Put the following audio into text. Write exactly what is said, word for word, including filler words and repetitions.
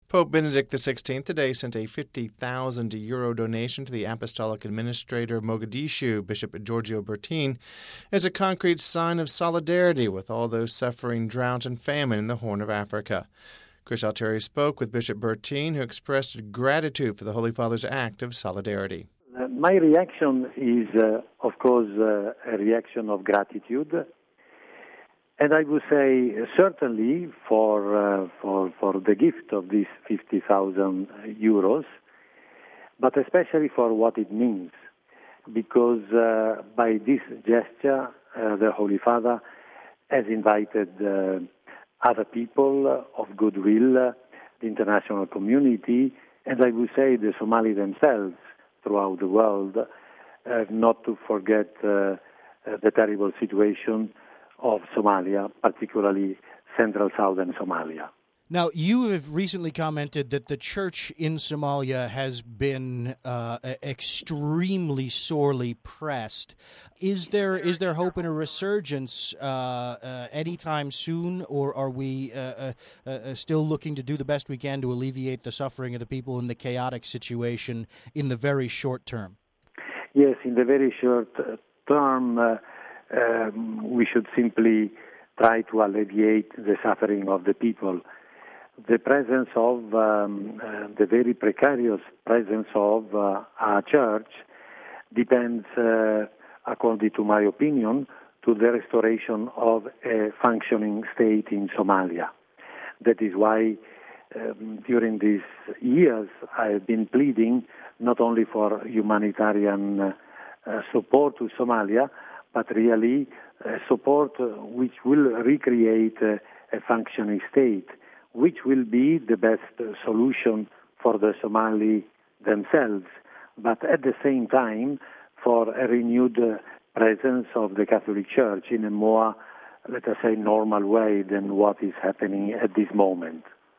Pope Benedict the sixteenth today sent a fifty thousand euro donation to the Apostolic Administrator of Mogadishu, Bishop Giorgio Bertin, as a concrete sign of solidarity with all those suffering drought and famine in the Horn of Africa. Chris Altieri spoke with Bishop Bertin, who expressed gratitude for the Holy Father's act of solidarity. Uh, my reaction is, uh, of course, uh, a reaction of gratitude. And I would say uh, certainly for, uh, for for the gift of these fifty thousand euros, but especially for what it means, because uh, by this gesture, uh, the Holy Father has invited uh, other people of goodwill, uh, the international community, and I would say the Somali themselves throughout the world, uh, not to forget uh, uh, the terrible situation of Somalia, particularly central southern Somalia. Now, you have recently commented that the church in Somalia has been uh, extremely sorely pressed. Is there is there hope in a resurgence uh, uh, anytime soon, or are we uh, uh, uh, still looking to do the best we can to alleviate the suffering of the people in the chaotic situation in the very short term? Yes, in the very short term, uh, Um, we should simply try to alleviate the suffering of the people. The presence of, um, uh, the very precarious presence of uh, our church depends, uh, according to my opinion, to the restoration of a functioning state in Somalia. That is why um, during these years I have been pleading not only for humanitarian uh, uh, support to Somalia, but really uh, support uh, which will recreate uh, a functioning state, which will be the best uh, solution for the Somali themselves, but at the same time for a renewed uh, presence of the Catholic Church in a more, let us say, normal way than what is happening at this moment.